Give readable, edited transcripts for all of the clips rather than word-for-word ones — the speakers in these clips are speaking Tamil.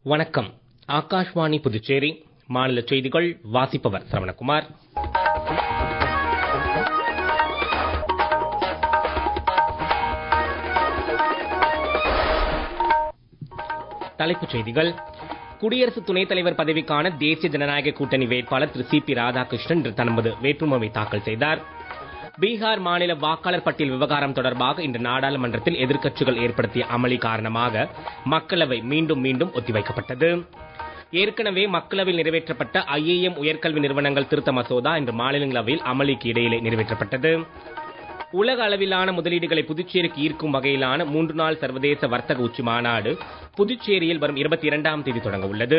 வணக்கம். ஆகாஷ்வாணி புதுச்சேரி மாநில செய்திகள் வாசிப்பவர் சரவணகுமார். தலைப்புச் செய்திகள். குடியரசு துணைத் தலைவர் பதவிக்கான தேசிய ஜனநாயக கூட்டணி வேட்பாளர் திரு சி.பி. ராதாகிருஷ்ணன் இன்று தனது வேட்புமனுவை தாக்கல் செய்தார். பீகார் மாநில வாக்காளர் பட்டியல் விவகாரம் தொடர்பாக இன்று நாடாளுமன்றத்தில் எதிர்க்கட்சிகள் ஏற்படுத்திய அமளி காரணமாக மக்களவை மீண்டும் ஒத்திவைக்கப்பட்டது. ஏற்கனவே மக்களவையில் நிறைவேற்றப்பட்ட ஐஏஎம் உயர்கல்வி நிறுவனங்கள் திருத்த மசோதா இன்று மாநிலங்களவையில் அமளிக்கு இடையிலே நிறைவேற்றப்பட்டது. உலக அளவிலான முதலீடுகளை புதுச்சேரிக்கு ஈர்க்கும் வகையிலான 3 நாள் சர்வதேச வர்த்தக உச்சி மாநாடு புதுச்சேரியில் வரும் 22ஆம் தேதி தொடங்க உள்ளது.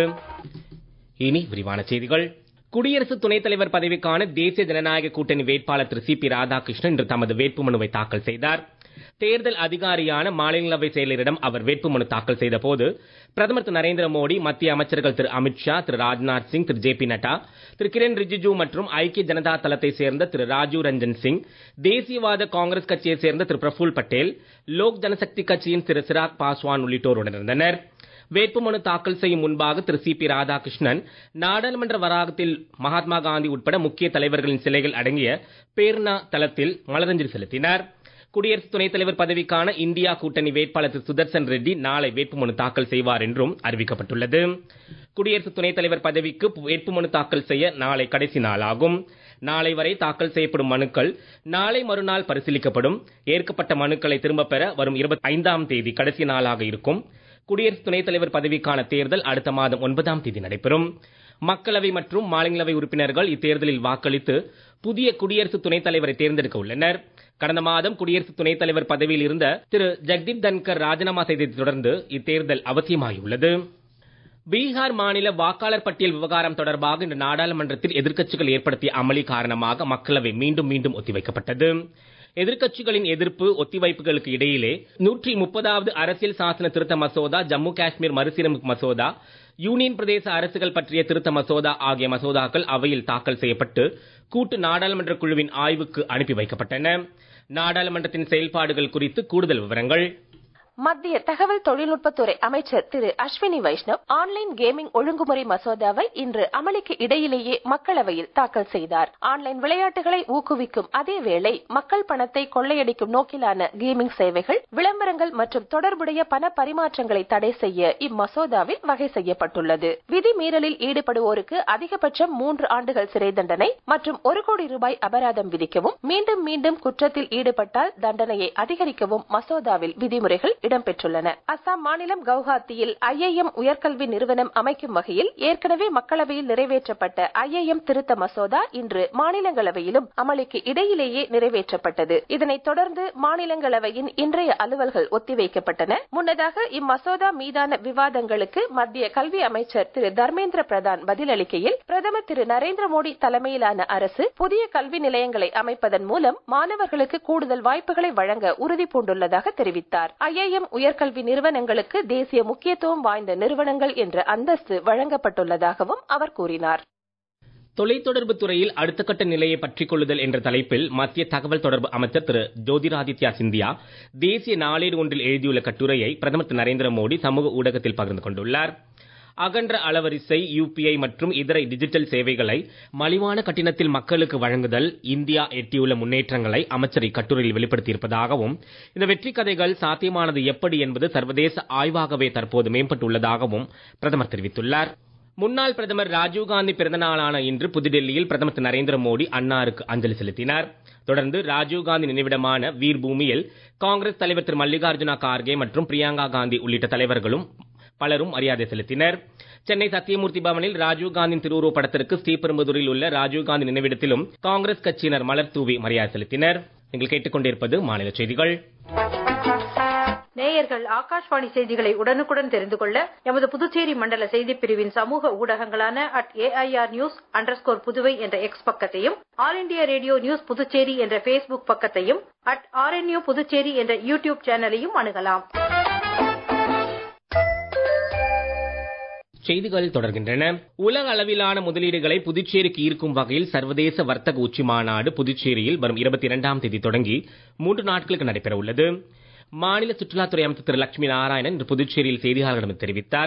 இனி விரிவான செய்திகள். குடியரசு துணைத் தலைவர் பதவிக்கான தேசிய ஜனநாயக கூட்டணி வேட்பாளர் திரு சி.பி. ராதாகிருஷ்ணன் இன்று தமது வேட்புமனுவை தாக்கல் செய்தார். தேர்தல் அதிகாரியான மாநிலங்களவை செயலரிடம் அவர் வேட்புமனு தாக்கல் செய்த போது பிரதமர் திரு நரேந்திர மோடி, மத்திய அமைச்சர்கள் திரு அமித்ஷா, திரு ராஜ்நாத் சிங், திரு ஜே.பி. நட்டா, திரு கிரண் ரிஜிஜு மற்றும் ஐக்கிய ஜனதா தளத்தை சேர்ந்த திரு ராஜீவ் ரஞ்சன் சிங், தேசியவாத காங்கிரஸ் கட்சியை சேர்ந்த திரு பிரபுல் பட்டேல், லோக் ஜனசக்தி கட்சியின் திரு சிராக் பாஸ்வான் உள்ளிட்டோர் உடனிருந்தனர். வேட்புமனு தாக்கல் செய்யும் முன்பாக திரு சி.பி. ராதாகிருஷ்ணன் நாடாளுமன்ற வளாகத்தில் மகாத்மா காந்தி உட்பட முக்கிய தலைவர்களின் சிலைகள் அடங்கிய பேர்னா தளத்தில் மலரஞ்சலி செலுத்தினார். குடியரசு துணைத் தலைவர் பதவிக்கான இந்தியா கூட்டணி வேட்பாளர் திரு சுதர்சன் ரெட்டி நாளை வேட்புமனு தாக்கல் செய்வார் என்றும் அறிவிக்கப்பட்டுள்ளது. குடியரசு துணைத் தலைவர் பதவிக்கு வேட்புமனு தாக்கல் செய்ய நாளை கடைசி நாளாகும். நாளை வரை தாக்கல் செய்யப்படும் மனுக்கள் நாளை மறுநாள் பரிசீலிக்கப்படும். ஏற்கப்பட்ட மனுக்களை திரும்பப் பெற வரும் 25ஆம் தேதி கடைசி நாளாக இருக்கும். குடியரசு துணைத் தலைவர் பதவிக்கான தேர்தல் அடுத்த மாதம் 9ஆம் தேதி நடைபெறும். மக்களவை மற்றும் மாநிலங்களவை உறுப்பினர்கள் இத்தேர்தலில் வாக்களித்து புதிய குடியரசு துணைத் தலைவரை தேர்ந்தெடுக்க உள்ளனர். கடந்த மாதம் குடியரசு துணைத் தலைவர் பதவியில் இருந்த திரு ஜெகதீப் தன்கர் ராஜினாமா செய்ததைத் தொடர்ந்து இத்தேர்தல் அவசியமாகியுள்ளது. பீகார் மாநில வாக்காளர் பட்டியல் விவகாரம் தொடர்பாக இன்று நாடாளுமன்றத்தில் எதிர்க்கட்சிகள் ஏற்படுத்திய அமளி காரணமாக மக்களவை மீண்டும் ஒத்திவைக்கப்பட்டது. எதிர்க்கட்சிகளின் எதிர்ப்பு ஒத்திவைப்புகளுக்கு இடையிலே 130வது அரசியல் சாசன திருத்த மசோதா, ஜம்மு காஷ்மீர் மறுசீரமைப்பு மசோதா, யூனியன் பிரதேச அரசுகள் பற்றிய திருத்த மசோதா ஆகிய மசோதாக்கள் அவையில் தாக்கல் செய்யப்பட்டு கூட்டு நாடாளுமன்ற குழுவின் ஆய்வுக்கு அனுப்பி வைக்கப்பட்டன. நாடாளுமன்றத்தின் செயல்பாடுகள் குறித்து கூடுதல் விவரங்கள். மத்திய தகவல் தொழில்நுட்பத்துறை அமைச்சர் திரு அஸ்வினி வைஷ்ணவ் ஆன்லைன் கேமிங் ஒழுங்குமுறை மசோதாவை இன்று அமளிக்கு இடையிலேயே மக்களவையில் தாக்கல் செய்தார். ஆன்லைன் விளையாட்டுகளை ஊக்குவிக்கும் அதேவேளை மக்கள் பணத்தை கொள்ளையடிக்கும் நோக்கிலான கேமிங் சேவைகள், விளம்பரங்கள் மற்றும் தொடர்புடைய பண பரிமாற்றங்களை தடை செய்ய இம்மசோதாவில் வகை செய்யப்பட்டுள்ளது. விதிமீறலில் ஈடுபடுவோருக்கு அதிகபட்சம் 3 ஆண்டுகள் சிறை தண்டனை மற்றும் 1 கோடி ரூபாய் அபராதம் விதிக்கவும், மீண்டும் குற்றத்தில் ஈடுபட்டால் தண்டனையை அதிகரிக்கவும் மசோதாவில் விதிமுறைகள் இடம்பெற்றுள்ளன. அசாம் மாநிலம் கவுஹாத்தியில் ஐஏஎம் உயர்கல்வி நிறுவனம் அமைக்கும் வகையில் ஏற்கனவே மக்களவையில் நிறைவேற்றப்பட்ட ஐஏஎம் திருத்த மசோதா இன்று மாநிலங்களவையிலும் அமளிக்கு இடையிலேயே நிறைவேற்றப்பட்டது. இதனைத் தொடர்ந்து மாநிலங்களவையின் இன்றைய அலுவல்கள் ஒத்திவைக்கப்பட்டன. முன்னதாக இம்மசோதா மீதான விவாதங்களுக்கு மத்திய கல்வி அமைச்சர் திரு தர்மேந்திர பிரதான் பதிலளிக்கையில், பிரதமர் திரு நரேந்திர மோடி தலைமையிலான அரசு புதிய கல்வி நிலையங்களை அமைப்பதன் மூலம் மாணவர்களுக்கு கூடுதல் வாய்ப்புகளை வழங்க உறுதி பூண்டுள்ளதாக தெரிவித்தார். ஐஏஎம் உயர்கல்வி நிறுவனங்களுக்கு தேசிய முக்கியத்துவம் வாய்ந்த நிறுவனங்கள் என்ற அந்தஸ்து வழங்கப்பட்டுள்ளதாகவும் அவர் கூறினார். தொலைத்தொடர்பு துறையில் அடுத்த கட்ட நிலையை பற்றிக் கொள்ளுதல் என்ற தலைப்பில் மத்திய தகவல் தொடர்பு அமைச்சர் திரு ஜோதிராதித்யா சிந்தியா தேசிய நாளேடு ஒன்றில் எழுதியுள்ள கட்டுரையை பிரதமர் திரு நரேந்திர மோடி சமூக ஊடகத்தில் பகிர்ந்து கொண்டுள்ளார். அகன்ற அலவரிசை, யுபிஐ மற்றும் இதர டிஜிட்டல் சேவைகளை மலிவான கட்டணத்தில் மக்களுக்கு வழங்குதல் இந்தியா எட்டியுள்ள முன்னேற்றங்களை அமைச்சர் இக்கட்டுரையில் வெளிப்படுத்தியிருப்பதாகவும், இந்த வெற்றி கதைகள் சாத்தியமானது எப்படி என்பது சர்வதேச ஆய்வாகவே தற்போது மேம்பட்டுள்ளதாகவும் பிரதமர் தெரிவித்துள்ளார். முன்னாள் பிரதமர் ராஜீவ்காந்தி பிறந்த நாளான இன்று புதுடெல்லியில் பிரதமர் திரு நரேந்திர மோடி அன்னாருக்கு அஞ்சலி செலுத்தினார். தொடர்ந்து ராஜீவ்காந்தி நினைவிடமான வீர் பூமியில் காங்கிரஸ் தலைவர் திரு மல்லிகார்ஜுன கார்கே மற்றும் பிரியங்கா காந்தி உள்ளிட்ட தலைவர்களும் பலரும் மரியாதை செலுத்தினர். சென்னை சத்தியமூர்த்தி பவனில் ராஜீவ்காந்தியின் திருவுருவப் படத்திற்கு ஸ்ரீபெரும்புதூரில் உள்ள ராஜீவ்காந்தி நினைவிடத்திலும் காங்கிரஸ் கட்சியினர் மலர் தூவி மரியாதை செலுத்தினர். நீங்கள் கேட்டுக்கொண்டிருப்பது மாநில செய்திகள். நேயர்கள் ஆகாஷ்வாணி செய்திகளை உடனுக்குடன் தெரிந்து கொள்ள எமது புதுச்சேரி மண்டல செய்திப் பிரிவின் சமூக ஊடகங்களான @AIR_News_புதுவை என்ற எக்ஸ் பக்கத்தையும், all India radio news Puducherry என்ற பேஸ்புக் பக்கத்தையும், @RNU புதுச்சேரி என்ற யூடியூப் சேனலையும் அணுகலாம். செய்திகள் தொடர்கின்றன. உலக அளவிலான முதலீடுகளை புதுச்சேரிக்கு ஈர்க்கும் வகையில் சர்வதேச வர்த்தக உச்சி மாநாடு புதுச்சேரியில் வரும் 22ஆம் தேதி தொடங்கி 3 நாட்களுக்கு நடைபெற உள்ளது. மாநில சுற்றுலாத்துறை அமைச்சர் திரு லட்சுமி நாராயணன் இன்று புதுச்சேரியில் செய்தியாளர்களிடம் தெரிவித்தார்.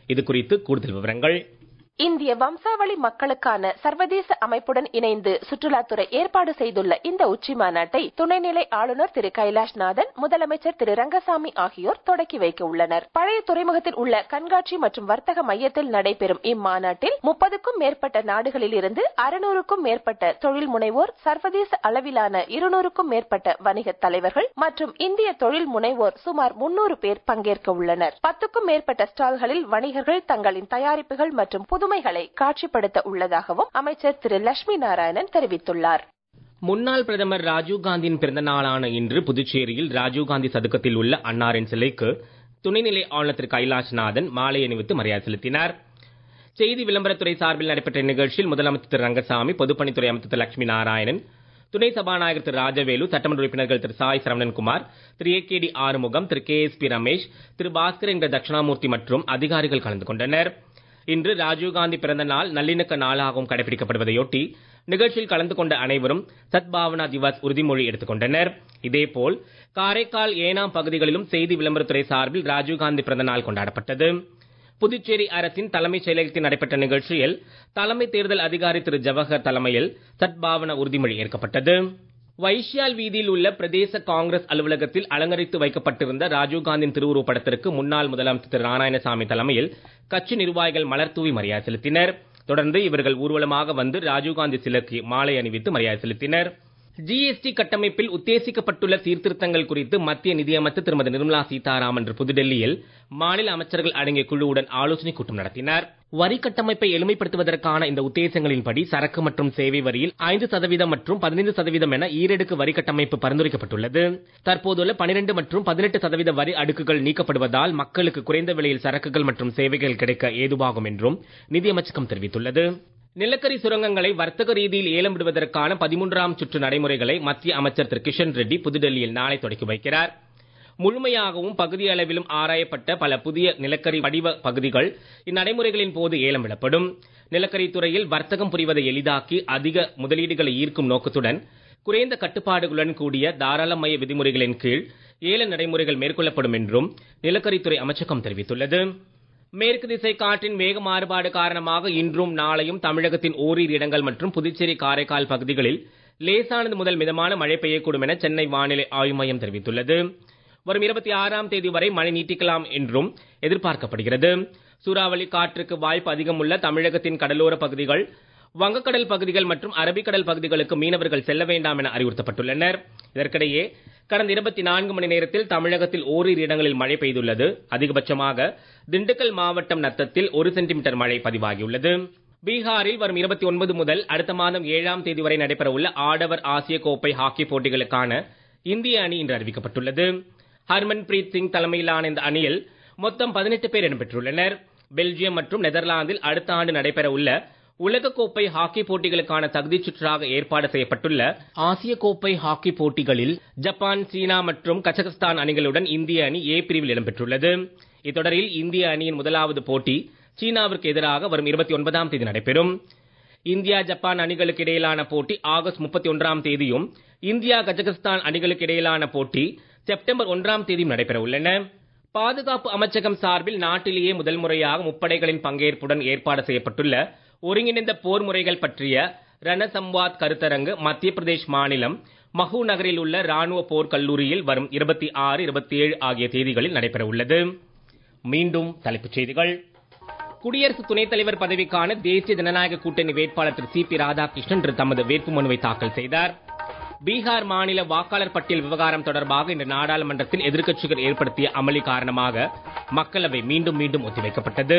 இது குறித்து கூடுதல் விவரங்கள். இந்திய வம்சாவளி மக்களுக்கான சர்வதேச அமைப்புடன் இணைந்து சுற்றுலாத்துறை ஏற்பாடு செய்துள்ள இந்த உச்சி மாநாட்டை துணைநிலை ஆளுநர் திரு கைலாஷ்நாதன், முதலமைச்சர் திரு ரங்கசாமி ஆகியோர் தொடக்கி வைக்க உள்ளனர். பழைய துறைமுகத்தில் உள்ள கண்காட்சி மற்றும் வர்த்தக மையத்தில் நடைபெறும் இம்மாநாட்டில் 30க்கும் மேற்பட்ட நாடுகளில் இருந்து 600க்கும் மேற்பட்ட தொழில் முனைவோர், சர்வதேச அளவிலான 200க்கும் மேற்பட்ட வணிக தலைவர்கள் மற்றும் இந்திய தொழில் முனைவோர் சுமார் 300 பேர் பங்கேற்க உள்ளனர். 10க்கும் மேற்பட்ட ஸ்டால்களில் வணிகர்கள் தங்களின் தயாரிப்புகள் மற்றும் புதுமைகளை காட்சிப்படுத்த உள்ளதாகவும் அமைச்சர் திரு லட்சுமி நாராயணன் தெரிவித்துள்ளார். முன்னாள் பிரதமர் ராஜீவ்காந்தியின் பிறந்த நாளான இன்று புதுச்சேரியில் ராஜீவ்காந்தி சதுக்கத்தில் உள்ள அன்னாரின் சிலைக்கு துணைநிலை ஆளுநர் திரு கைலாஷ்நாதன் மாலை அணிவித்து மரியாதை செலுத்தினார். செய்தி விளம்பரத்துறை சார்பில் நடைபெற்ற நிகழ்ச்சியில் முதலமைச்சர் திரு ரங்கசாமி, பொதுப்பணித்துறை அமைச்சர் திரு லட்சுமி நாராயணன், துணை சபாநாயகர் திரு ராஜவேலு, சட்டமன்ற உறுப்பினர்கள் திரு சாய் சரவணன்குமார், திரு ஏகேடி ஆறுமுகம், திரு KSP ரமேஷ், திரு பாஸ்கர் என்ற தட்சிணாமூர்த்தி மற்றும் அதிகாரிகள் கலந்து கொண்டனர். இன்று ராஜீவ்காந்தி பிறந்த நாள் நல்லிணக்க நாளாகவும் கடைபிடிக்கப்படுவதையொட்டி நிகழ்ச்சியில் கலந்து கொண்ட அனைவரும் சத்பாவனா திவஸ் உறுதிமொழி எடுத்துக் கொண்டனர். இதேபோல் காரைக்கால், ஏனாம் பகுதிகளிலும் செய்தி விளம்பரத்துறை சார்பில் ராஜீவ்காந்தி பிறந்த நாள் கொண்டாடப்பட்டது. புதுச்சேரி அரசின் தலைமைச் செயலகத்தில் நடைபெற்ற நிகழ்ச்சியில் தலைமை தேர்தல் அதிகாரி திரு ஜவஹர் தலைமையில் சத்பாவனா உறுதிமொழி ஏற்கப்பட்டது. வைஷ்யால் வீதியில் உள்ள பிரதேச காங்கிரஸ் அலுவலகத்தில் அலங்கரித்து வைக்கப்பட்டிருந்த ராஜீவ்காந்தியின் திருவுருவப் படத்திற்கு முன்னாள் முதலமைச்சர் திரு நாராயணசாமி தலைமையில் கட்சி நிர்வாகிகள் மலர் தூவி மரியாதை செலுத்தினர். தொடர்ந்து இவர்கள் ஊர்வலமாக வந்து ராஜீவ்காந்தி சிலைக்கு மாலை அணிவித்து மரியாதை செலுத்தினர். GST கட்டமைப்பில் உத்தேசிக்கப்பட்டுள்ள சீர்திருத்தங்கள் குறித்து மத்திய நிதியமைச்சர் திருமதி நிர்மலா சீதாராமன் இன்று புதுடெல்லியில் மாநில அமைச்சர்கள் அடங்கிய குழுவுடன் ஆலோசனை கூட்டம் நடத்தினார். வரி கட்டமைப்பை எளிமைப்படுத்துவதற்கான இந்த உத்தேசங்களின்படி சரக்கு மற்றும் சேவை வரியில் 5% மற்றும் 15% என ஈரடுக்கு வரி கட்டமைப்பு பரிந்துரைக்கப்பட்டுள்ளது. தற்போதுள்ள 12 மற்றும் 18% வரி அடுக்குகள் நீக்கப்படுவதால் மக்களுக்கு குறைந்த விலையில் சரக்குகள் மற்றும் சேவைகள் கிடைக்க ஏதுவாகும் என்றும் நிதியமைச்சகம் தெரிவித்துள்ளது. நிலக்கரி சுரங்கங்களை வர்த்தக ரீதியில் ஏலம் விடுவதற்கான 13ஆம் சுற்று நடைமுறைகளை மத்திய அமைச்சர் திரு கிஷன் ரெட்டி புதுடெல்லியில் நாளை தொடக்கி வைக்கிறார். முழுமையாகவும் பகுதி அளவிலும் ஆராயப்பட்ட பல புதிய நிலக்கரி வடிவ பகுதிகள் இந்நடைமுறைகளின் போது ஏலம் விடப்படும். நிலக்கரி துறையில் வர்த்தகம் புரிவதை எளிதாக்கி அதிக முதலீடுகளை ஈர்க்கும் நோக்கத்துடன் குறைந்த கட்டுப்பாடுகளுடன் கூடிய தாராளமய விதிமுறைகளின் கீழ் ஏல நடைமுறைகள் மேற்கொள்ளப்படும் என்றும் நிலக்கரித்துறை அமைச்சகம் தெரிவித்துள்ளது. மேற்கு திசை காற்றின் வேக மாறுபாடு காரணமாக இன்றும் நாளையும் தமிழகத்தின் ஓரிரு இடங்கள் மற்றும் புதுச்சேரி, காரைக்கால் பகுதிகளில் லேசானது முதல் மிதமான மழை பெய்யக்கூடும் என சென்னை வானிலை ஆய்வு மையம் தெரிவித்துள்ளது. வரும் 26ஆம் தேதி வரை மழை நீட்டிக்கலாம் என்றும் எதிர்பார்க்கப்படுகிறது. சூறாவளி காற்றுக்கு வாய்ப்பு அதிகம் உள்ள தமிழகத்தின் கடலோர பகுதிகள், வங்கக்கடல் பகுதிகள் மற்றும் அரபிக்கடல் பகுதிகளுக்கு மீனவர்கள் செல்ல வேண்டாம் என அறிவுறுத்தப்பட்டுள்ளனர். இதற்கிடையே கடந்த 24 மணி நேரத்தில் தமிழகத்தில் ஓரிரு இடங்களில் மழை பெய்துள்ளது. அதிகபட்சமாக திண்டுக்கல் மாவட்டம் நத்தத்தில் 1 சென்டிமீட்டர் மழை பதிவாகியுள்ளது. பீகாரில் வரும் 29 முதல் அடுத்த மாதம் 7ஆம் தேதி வரை நடைபெற உள்ள ஆடவர் ஆசிய கோப்பை ஹாக்கி போட்டிகளுக்கான இந்திய அணி இன்று அறிவிக்கப்பட்டுள்ளது. ஹர்மன்பிரீத் சிங் தலைமையிலான இந்த அணியில் மொத்தம் 18 பேர் இடம்பெற்றுள்ளனர். பெல்ஜியம் மற்றும் நெதர்லாந்தில் அடுத்த ஆண்டு நடைபெற உள்ள உலகக்கோப்பை ஹாக்கி போட்டிகளுக்கான தகுதிச் சுற்றாக ஏற்பாடு செய்யப்பட்டுள்ள ஆசிய கோப்பை ஹாக்கி போட்டிகளில் ஜப்பான், சீனா மற்றும் கஜகஸ்தான் அணிகளுடன் இந்திய அணி A பிரிவில் இடம்பெற்றுள்ளது. இத்தொடரில் இந்திய அணியின் முதலாவது போட்டி சீனாவிற்கு எதிராக வரும் 29ஆம் தேதி நடைபெறும். இந்தியா, ஜப்பான் அணிகளுக்கு இடையிலான போட்டி ஆகஸ்ட் 31ஆம் தேதியும், இந்தியா, கஜகஸ்தான் அணிகளுக்கு இடையிலான போட்டி செப்டம்பர் 1ஆம் தேதியும் நடைபெற உள்ளன. பாதுகாப்பு அமைச்சகம் சார்பில் நாட்டிலேயே முதல் முறையாக முப்படைகளின் பங்கேற்புடன் ஏற்பாடு செய்யப்பட்டுள்ள ஒருங்கிணைந்த போர் முறைகள் பற்றிய ரணசம்வாத் கருத்தரங்கு மத்திய பிரதேஷ் மாநிலம் மஹூ நகரில் உள்ள ராணுவ போர் கல்லூரியில் வரும் 26, 27 ஆகிய தேதிகளில் நடைபெற உள்ளது. மீண்டும் தலைப்புச் செய்திகள். குடியரசு துணைத் தலைவர் பதவிக்கான தேசிய ஜனநாயக கூட்டணி வேட்பாளர் திரு CP ராதாகிருஷ்ணன் இன்று தமது வேட்புமனுவை தாக்கல் செய்தார். பீகார் மாநில வாக்காளர் பட்டியல் விவகாரம் தொடர்பாக இன்று நாடாளுமன்றத்தில் எதிர்க்கட்சிகள் ஏற்படுத்திய அமளி காரணமாக மக்களவை மீண்டும் ஒத்திவைக்கப்பட்டது.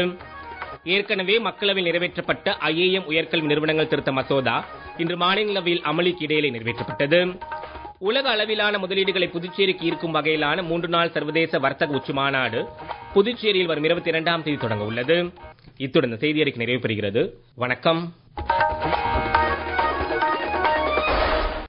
ஏற்கனவே மக்களவையில் நிறைவேற்றப்பட்ட IAM உயர்கல்வி நிறுவனங்கள் திருத்த மசோதா இன்று மாநிலங்களவையில் அமளிக்கு இடையிலே நிறைவேற்றப்பட்டது. உலக அளவிலான முதலீடுகளை புதுச்சேரிக்கு ஈர்க்கும் வகையிலான 3 நாள் சர்வதேச வர்த்தக உச்சி மாநாடு புதுச்சேரியில் வரும் 22ஆம் தேதி தொடங்க உள்ளது. இத்துடன் செய்தி அறிக்கை நிறைவு பெறுகிறது. வணக்கம்.